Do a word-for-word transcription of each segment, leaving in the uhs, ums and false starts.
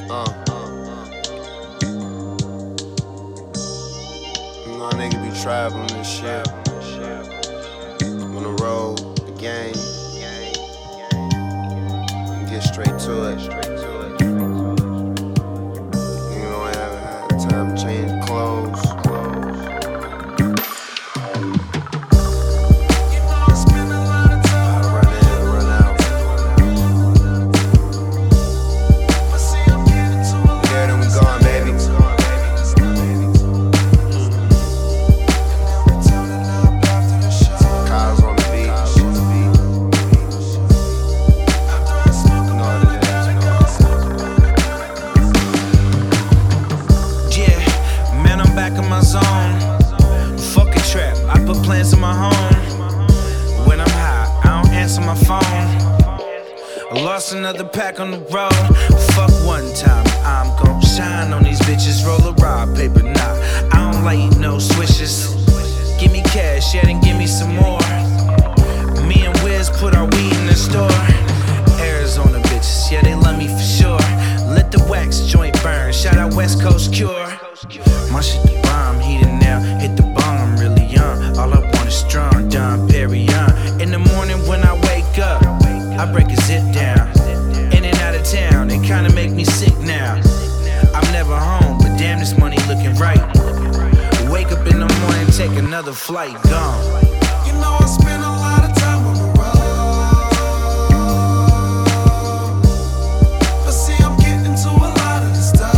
Uh, you know, nigga be traveling and shit. On the road, the game. Get straight to it. You don't have had time to change clothes. In my zone, fuck a trap. I put plans in my home. When I'm high, I don't answer my phone. I lost another pack on the road. Fuck one time, I'm gon' shine on these bitches. Roll a rod paper, nah. I don't like no swishes. Give me cash, yeah, then give me some more. Me and Wiz put our weed in the store. Arizona bitches, yeah, they love me for sure. Let the wax joint burn. Shout out West Coast Cure. My shit the bomb, heated now, hit the bong, I'm really young. All I want is strong, Dom Perignon. In the morning when I wake up, I break a zip down. In and out of town, it kinda make me sick now. I'm never home, but damn, this money looking right. Wake up in the morning, take another flight, gone. You know I spend a lot of time on the road. But see, I'm getting to a lot of the stuff.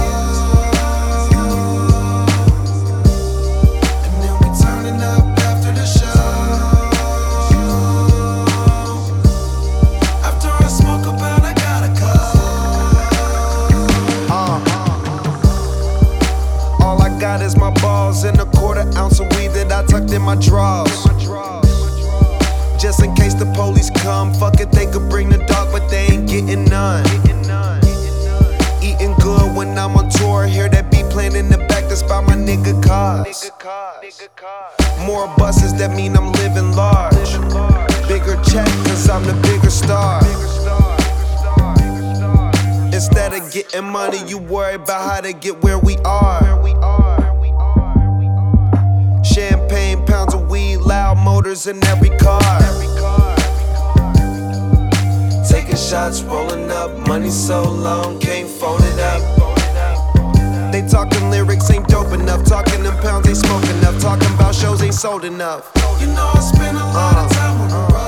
Got is my balls and a quarter ounce of weed that I tucked in my drawers. Just in case the police come, fuck it, they could bring the dog, but they ain't getting none. Eating good when I'm on tour, hear that beat playing in the back, that's by my nigga cars. More buses, that mean I'm living large. Bigger check, cause I'm the bigger star. Instead of getting money, you worry about how to get where we are. Champagne, pounds of weed, loud motors in every car. Taking shots, rolling up, money so long, can't fold it up. They talking lyrics ain't dope enough, talking them pounds ain't smoke enough, talking about shows ain't sold enough. You know I spend a lot of time on the road.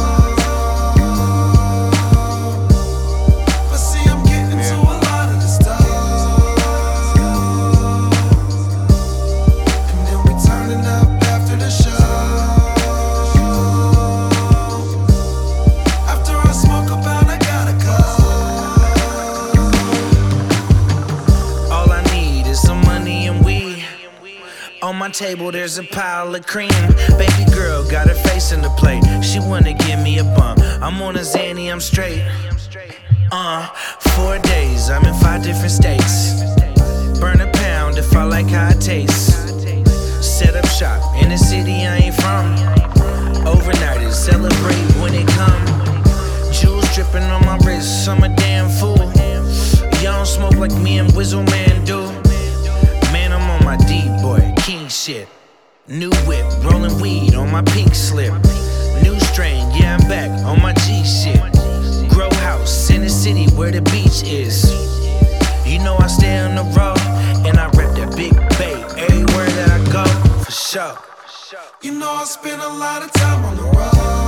On my table there's a pile of cream. Baby girl got her face in the plate. She wanna give me a bump. I'm on a Xanny, I'm straight. Uh, four days, I'm in five different states. Burn a pound if I like how it tastes. Set up shop in a city I ain't from. Overnighters celebrate when it come. Jewels dripping on my wrist, I'm a damn fool. Y'all don't smoke like me and Wizzle Man do. Man, I'm on my D-boy, king shit. New whip, rolling weed on my pink slip. New strain, yeah, I'm back on my G shit. Grow house in the city where the beach is. You know I stay on the road, and I rep that big bay everywhere that I go, for sure. You know I spend a lot of time on the road.